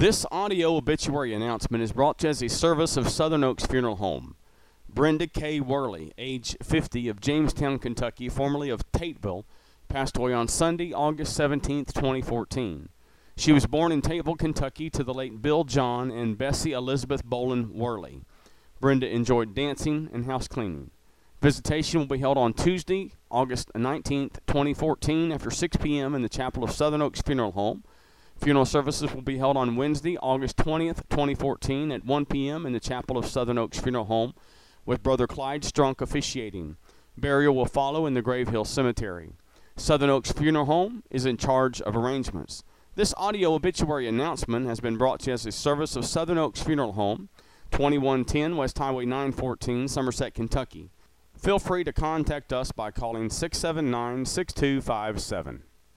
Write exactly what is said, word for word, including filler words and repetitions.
This audio obituary announcement is brought to you as a service of Southern Oaks Funeral Home. Brenda K. Worley, age fifty, of Jamestown, Kentucky, formerly of Tateville, passed away on Sunday, August seventeenth, twenty fourteen. She was born in Tateville, Kentucky, to the late Bill John and Bessie Elizabeth Bolin Worley. Brenda enjoyed dancing and house cleaning. Visitation will be held on Tuesday, August nineteenth, twenty fourteen, after six p m in the chapel of Southern Oaks Funeral Home. Funeral services will be held on Wednesday, August twentieth, twenty fourteen, at one p m in the chapel of Southern Oaks Funeral Home, with Brother Clyde Strunk officiating. Burial will follow in the Grave Hill Cemetery. Southern Oaks Funeral Home is in charge of arrangements. This audio obituary announcement has been brought to you as a service of Southern Oaks Funeral Home, twenty-one ten West Highway nine fourteen, Somerset, Kentucky. Feel free to contact us by calling six seven nine, six two five seven.